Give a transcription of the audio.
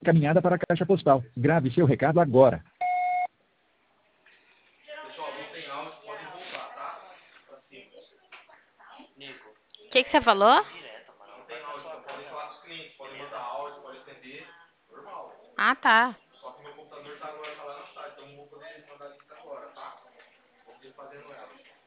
Caminhada para a caixa postal. Grave seu recado agora. Pessoal, não tem áudio, podem voltar, tá? Pra cima. Nico. O que você falou? Não tem áudio, então podem falar com os clientes, podem mandar áudio, podem atender. Normal. Ah, tá. Só que meu computador agora tá lá no site, então não vou poder mandar link agora, tá? Vou poder fazendo ela.